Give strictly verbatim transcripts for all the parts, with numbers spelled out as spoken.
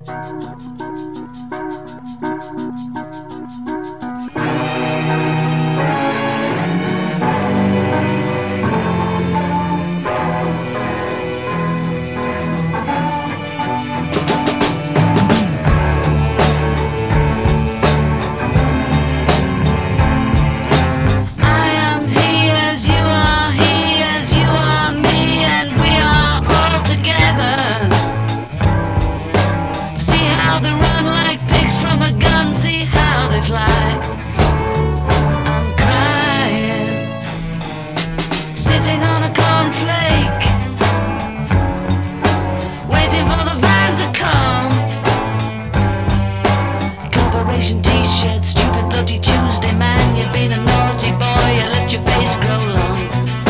T-shirt, stupid bloody Tuesday, man. You've been a naughty boy, you let your face grow long.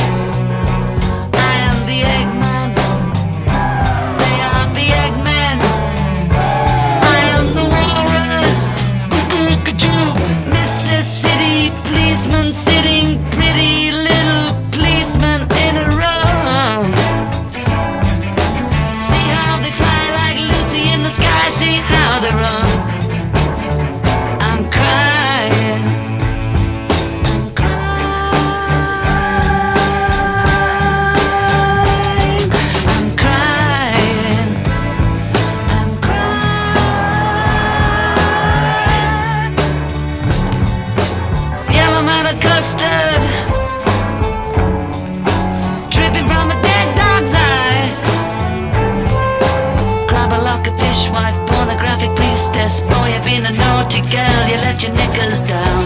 I am the Eggman, they are the Eggmen. I am the walrus, Mister City Policeman, sitting pretty little policeman in a row. See how they fly like Lucy in the sky, see how they run. Custard dripping from a dead dog's eye. Grab a lock of fishwife, pornographic priestess. Boy, you've been a naughty girl, you let your knickers down.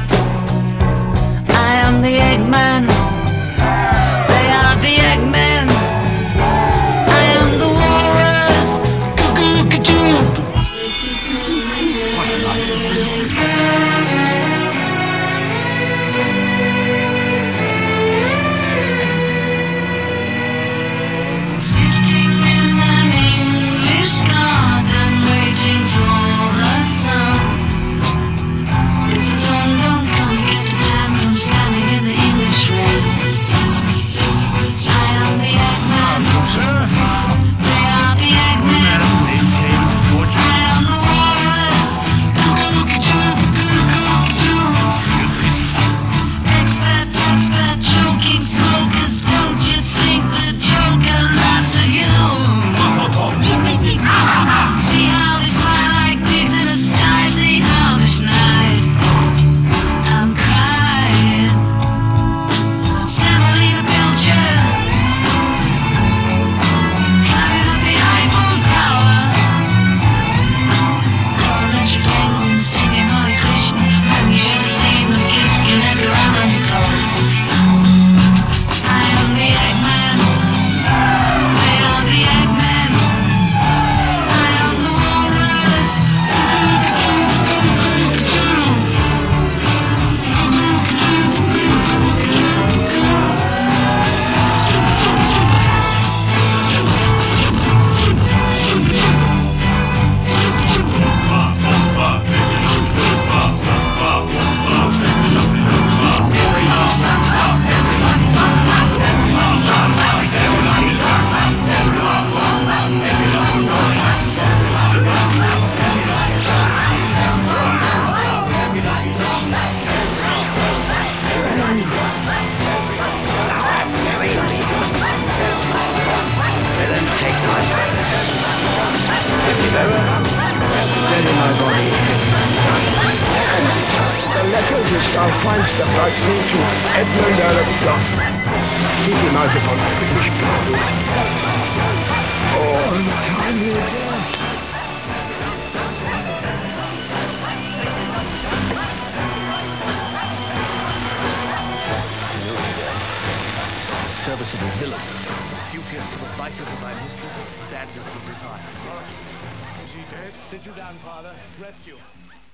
I am the Eggman, they are the Eggmen. I am the walrus, cuckoo-cuckoo. Sitting in an English garden, waiting for the sun. If the sun don't come, you get a tan from standing in the English rain. I am the Eggman, they are the Eggmen. I am the walrus, cuckoo-cuckoo, cuckoo-cuckoo. Expert, expert, choking smokers, don't you think the Joker laughs at you? See how they smile like pigs in a sty, see how they snide. I'm crying, Semolina Pilcher, climbing up the Eiffel Tower. Or Richard Penguin singing Hare Krishna, and you should have seen the gift in every ramen club. I am the Eggman, they are the Eggmen. I am the walrus, Our fine stuff like me to Edmund Earl of Gloucester. Keep him out upon the British ground. All the time he was there. Serviceable villain. Dubious to the vices of my mistress, badness of desire. Is he dead? Sit you down, father. Rest you.